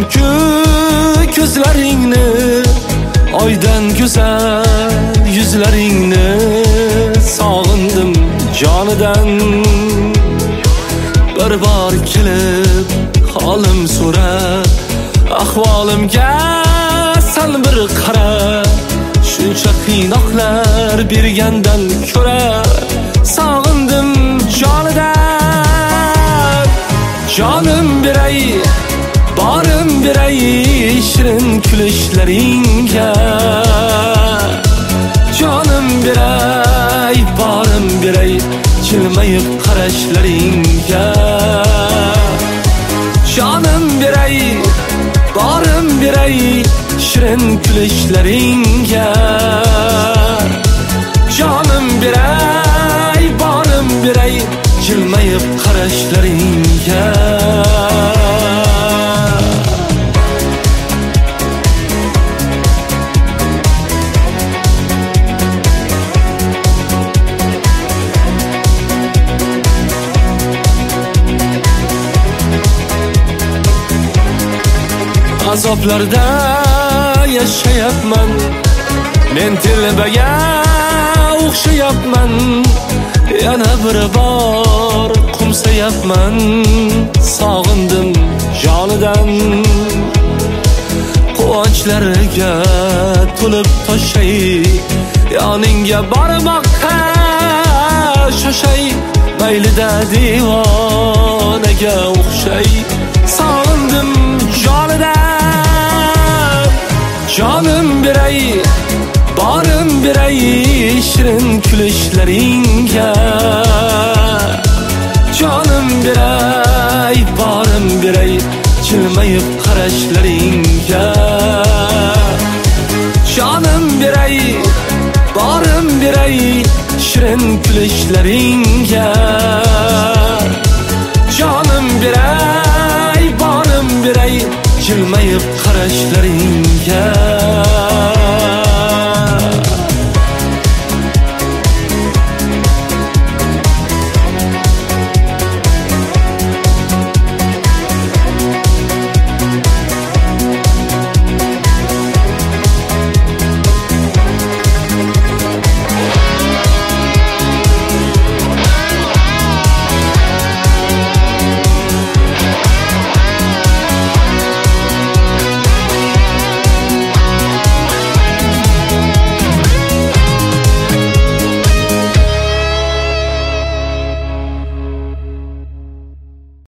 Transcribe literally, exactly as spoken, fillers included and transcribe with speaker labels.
Speaker 1: Çünkü gözlerini, aydan güzel yüzlerini sağındım canıdan. Bir bar kelib halim so'ra, ahvolimga sal bir qara. Shuncha qiynoqlar bergandan ko'ra sog'indim jonidan. Jonim beray, borim beray shirin kulishlaringga. Jonim beray, borim beray jilmayib qarashlaringga. Jonim beray, borim beray shirin kulishlaringga. Jonim beray, borim beray jilmayib qarashlaringga. Azoblarda yashayapman, men telbaga o'xshayapman. Yana bir bor qumsayapman, sog'indim jonidan. Quvonchlarga to'lib toshay, yoningga bormoqqa shoshay. Maylida divonaga o'xshay, sog'indim jonidan. Jonim beray, borim beray shirin kulishlaringga. Jonim beray, borim beray jilmayib qarashlaringga. Jonim beray, borim beray shirin kulishlaringga. Jonim beray, borim beray jilmayib qarashlaringga.